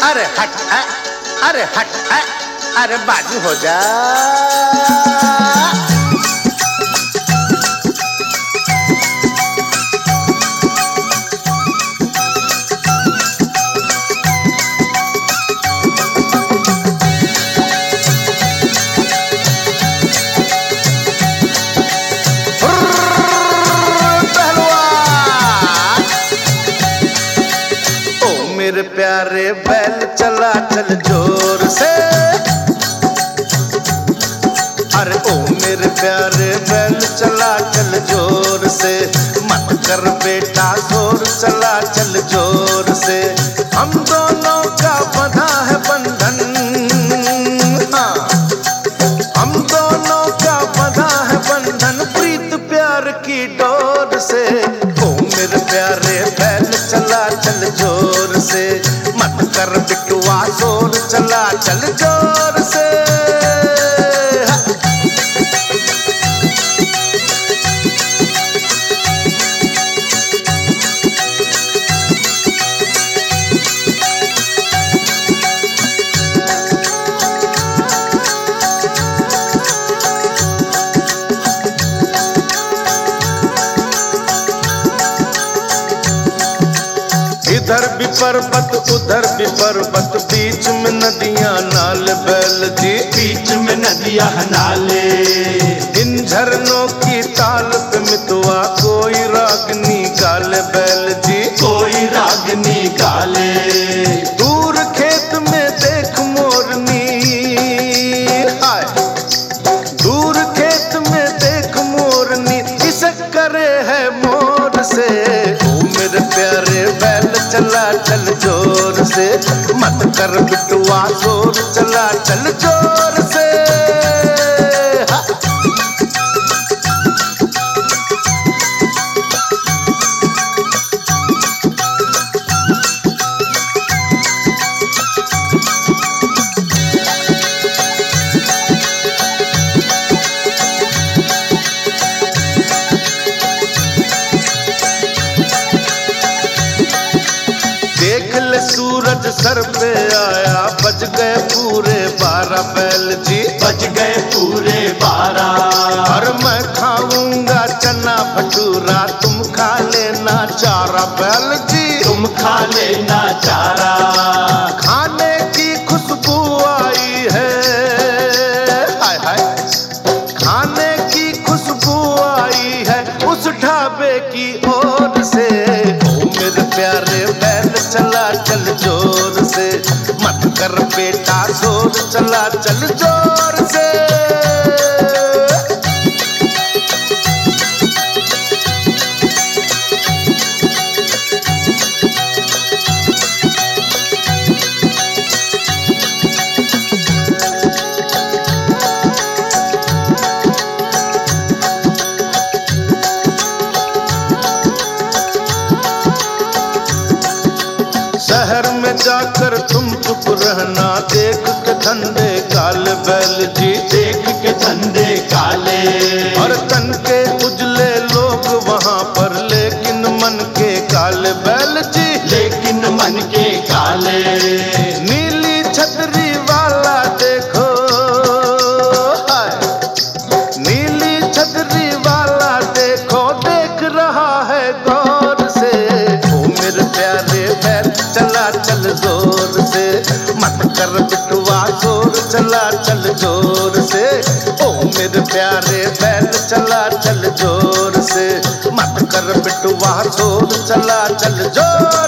अरे हट अरे हट अरे बाजू हो जा। मेरे प्यारे बैल चला चल जोर से, अरे ओ मेरे प्यारे बैल चला चल जोर से, मत कर बेटा जोर चला चल जोर से। हम दोनों का बंधा है बंधन, हाँ हम दोनों का बंधा है बंधन प्रीत प्यार की डोर से। ओ मेरे प्यारे बैल चला चल जोर से, मत कर बिटुआ जोर चला चल जोर से। इधर भी पर्वत उधर भी पर्वत, बीच में नदियां नाल बैल जी, बीच में नदियां नाले। इन झरनों की ताल पे मितवा कोई रागनी गाले बैल जी, कोई रागनी गाले। दूर खेत में देख मोरनी, हाय दूर खेत में देख मोरनी, इसे करे है मोर से। ओ मेरे प्यारे बैल चला चल जोर से, मत कर बिटुआ जोर चला चल जोर से। देख ले सूरज सर पे आया, बज गए पूरे 12 बैल जी, बज गए पूरे 12। और मैं खाऊंगा चना भटूरा, तुम खा लेना चारा बैल जी, तुम खा लेना चारा। खाने की खुशबू आई है, हाय हाय खाने की खुशबू आई है उस ढाबे की ओर से। ओ मेरे प्यारे बैल चला चल जोर से, मत कर बेटा जोर चला चल जोर से। शहर में जाकर तुम चुप रहना, देख के धंधे काले बैल जी, देख के धंधे काले। और तन के उजले लोग वहाँ पर, लेकिन मन के काले बैल जी, लेकिन मन के काले। नीली छतरी वाला देखो, हाय नीली छतरी वाला देखो, देख रहा है गौर से। ओ मेरे प्यारे बैल चला चल जोर से, मत कर बिटुआ जोर चला चल जोर से। ओ मेरे प्यारे बैल चला चल जोर से, मत कर बिटुआ जोर चला चल जोर